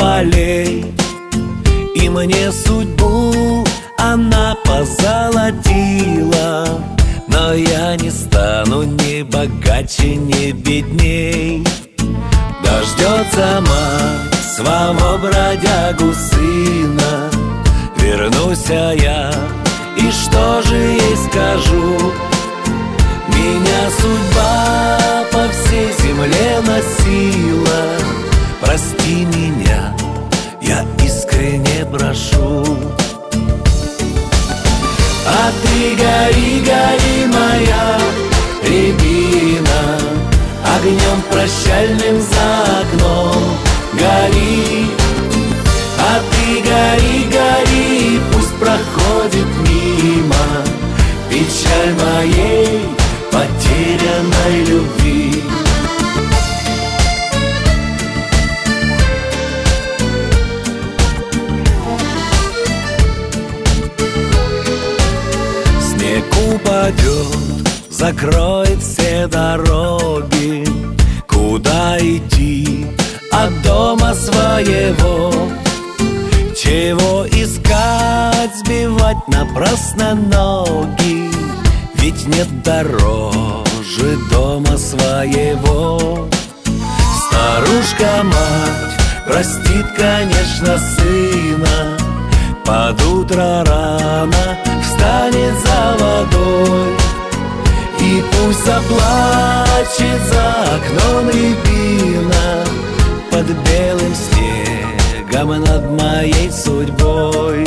полей. И мне судьбу она позолотила, но я не стану ни богаче, ни бедней. Дождется мать своего бродягу сына, вернусь я, и что же ей скажу? Меня судьба по всей земле носила, прости меня, я искренне прошу. А ты гори, гори, моя рябина, огнем прощальным за окном гори. А ты гори, гори, пусть проходит мимо печаль моей потерянной любви. Снег упадет, закроет все дороги. Куда идти от дома своего? Чего искать, сбивать напрасно ноги? Ведь нет дороже дома своего. Старушка-мать простит, конечно, сына, под утро рано встанет за водой. И пусть заплачет за окном рябина под белым снегом над моей судьбой.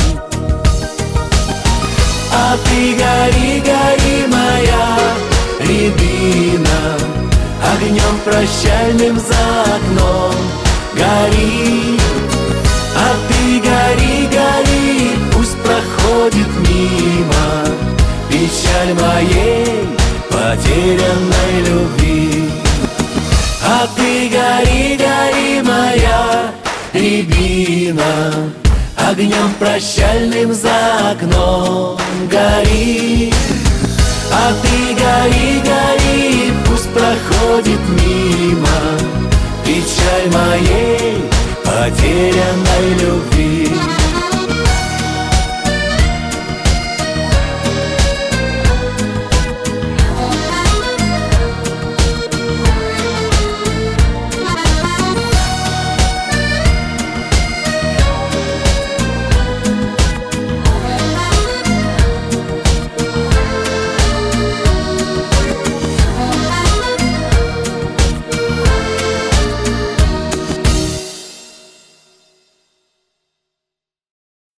А ты гори, гори, моя рябина, огнем прощальным за окном гори. А ты гори, гори, пусть проходит мимо печаль моей потерянной любви. А ты гори, гори, моя рябина, огнем прощальным за окном гори. А ты гори, гори, пусть проходит мимо печаль моей потерянной любви.